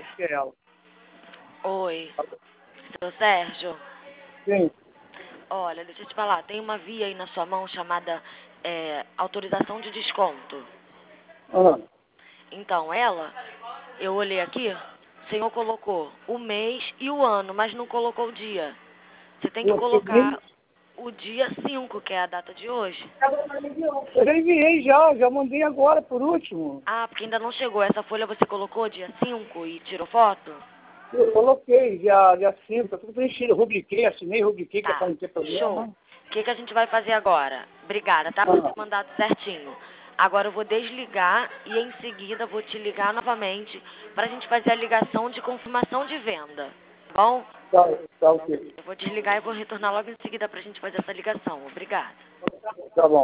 Acho que é ela. Oi, seu Sérgio. Sim. Olha, deixa eu te falar, tem uma via aí na sua mão chamada autorização de desconto. Ah, Então, eu olhei aqui, o senhor colocou o mês e o ano, mas não colocou o dia. Você tem que colocar o dia 5, que é a data de hoje. eu já enviei já mandei agora por último. Ah, porque ainda não chegou. Essa folha você colocou dia 5 e tirou foto? Eu coloquei dia 5, tá tudo preenchido. Eu assinei, rubriquei, que é pra Tá, não ter show. problema. O que a gente vai fazer agora? Obrigada, tá? Por ter mandado certinho. Agora eu vou desligar e em seguida vou te ligar novamente pra gente fazer a ligação de confirmação de venda. Tá bom? Tá ok. Eu vou desligar e vou retornar logo em seguida pra gente fazer essa ligação. Obrigada. Tá bom.